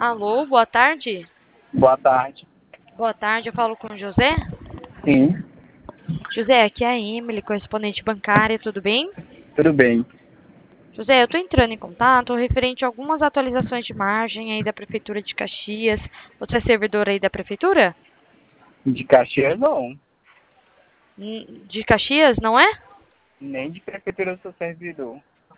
Alô, boa tarde. Boa tarde. Boa tarde, eu falo com o José. Sim, José, aqui é a Emily, correspondente bancária, tudo bem? tudo bem. José, eu estou entrando em contato referente a algumas atualizações de margem aí da Prefeitura de Caxias. Você é servidor aí da Prefeitura? De Caxias, não. De Caxias, não é? Nem de prefeitura eu sou servidor.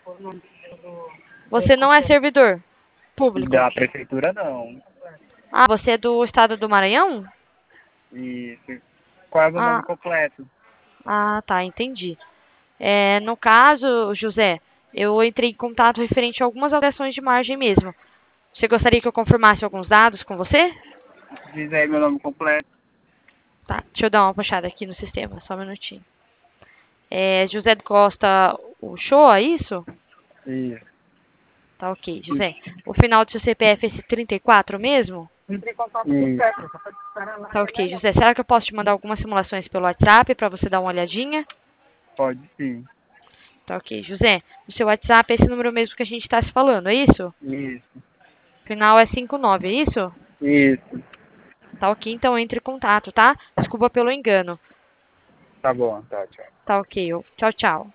Você não é servidor público? Da prefeitura, não. Ah, você é do estado do Maranhão? Isso. Qual é o meu nome Ah, completo? tá, entendi. No caso, José, eu entrei em contato referente a algumas alterações de margem mesmo. Você gostaria que eu confirmasse alguns dados com você? Diz aí meu nome completo. Tá, deixa eu dar uma puxada aqui no sistema, só um minutinho. José Costa, o show, é isso? Isso. Tá ok, José. O final do seu CPF é esse 34 mesmo? Isso. Tá ok, José. Será que eu posso te mandar algumas simulações pelo WhatsApp para você dar uma olhadinha? Pode sim. Tá ok, José. O seu WhatsApp é esse número mesmo que a gente está se falando, é isso? Isso. Final é 59, é isso? Isso. Tá ok, então entre em contato, tá? Desculpa pelo engano. Tá bom, tá, tchau. Tá ok, tchau, tchau.